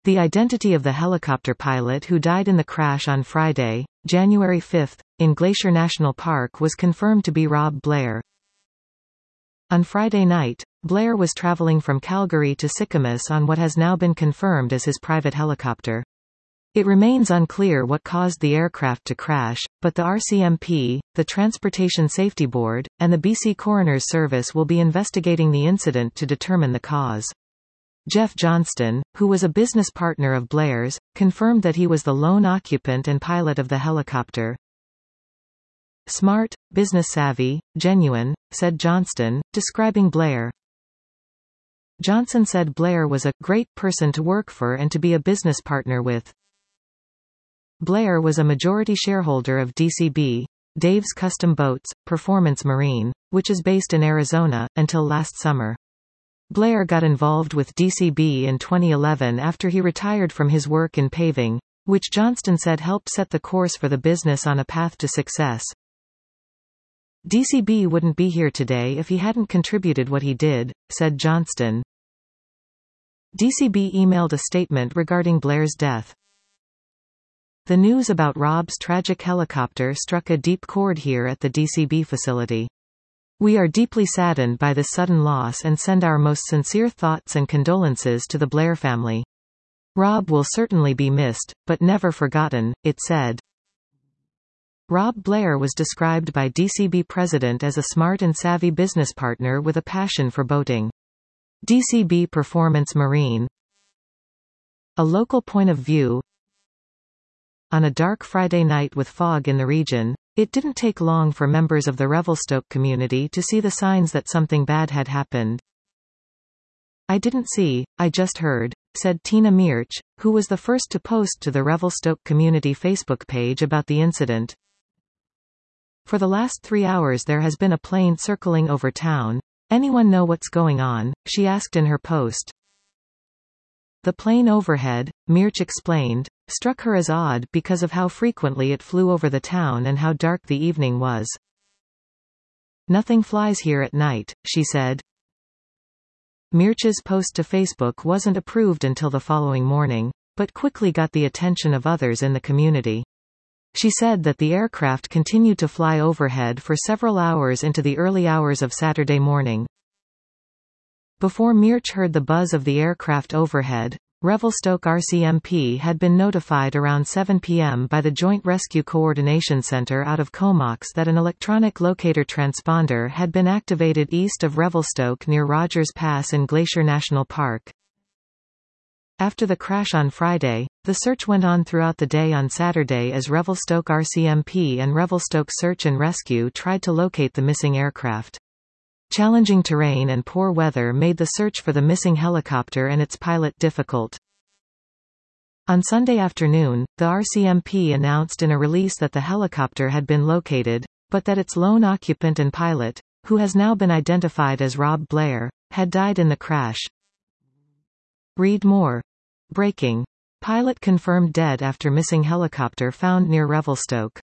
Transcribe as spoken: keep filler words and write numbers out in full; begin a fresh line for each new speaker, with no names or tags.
The identity of the helicopter pilot who died in the crash on Friday, January fifth, in Glacier National Park was confirmed to be Rob Blair. On Friday night, Blair was traveling from Calgary to Sicamous on what has now been confirmed as his private helicopter. It remains unclear what caused the aircraft to crash, but the R C M P, the Transportation Safety Board, and the B C Coroner's Service will be investigating the incident to determine the cause. Jeff Johnston, who was a business partner of Blair's, confirmed that he was the lone occupant and pilot of the helicopter. "Smart, business-savvy, genuine," said Johnston, describing Blair. Johnson said Blair was a great person to work for and to be a business partner with. Blair was a majority shareholder of D C B, Dave's Custom Boats, Performance Marine, which is based in Arizona, until last summer. Blair got involved with D C B in twenty eleven after he retired from his work in paving, which Johnston said helped set the course for the business on a path to success. "D C B wouldn't be here today if he hadn't contributed what he did," said Johnston. D C B emailed a statement regarding Blair's death. "The news about Rob's tragic helicopter struck a deep chord here at the D C B facility. We are deeply saddened by this sudden loss and send our most sincere thoughts and condolences to the Blair family. Rob will certainly be missed, but never forgotten," it said. Rob Blair was described by D C B president as a smart and savvy business partner with a passion for boating. D C B Performance Marine. A local point of view. On a dark Friday night with fog in the region, it didn't take long for members of the Revelstoke community to see the signs that something bad had happened. "I didn't see, I just heard," said Tina Mearch, who was the first to post to the Revelstoke community Facebook page about the incident. "For the last three hours there has been a plane circling over town. Anyone know what's going on?" she asked in her post. The plane overhead, Mearch explained, struck her as odd because of how frequently it flew over the town and how dark the evening was. "Nothing flies here at night," she said. Mearch's post to Facebook wasn't approved until the following morning, but quickly got the attention of others in the community. She said that the aircraft continued to fly overhead for several hours into the early hours of Saturday morning. Before Mearch heard the buzz of the aircraft overhead, Revelstoke R C M P had been notified around seven p m by the Joint Rescue Coordination Center out of Comox that an electronic locator transponder had been activated east of Revelstoke near Rogers Pass in Glacier National Park. After the crash on Friday, the search went on throughout the day on Saturday as Revelstoke R C M P and Revelstoke Search and Rescue tried to locate the missing aircraft. Challenging terrain and poor weather made the search for the missing helicopter and its pilot difficult. On Sunday afternoon, the R C M P announced in a release that the helicopter had been located, but that its lone occupant and pilot, who has now been identified as Rob Blair, had died in the crash. Read more. Breaking. Pilot confirmed dead after missing helicopter found near Revelstoke.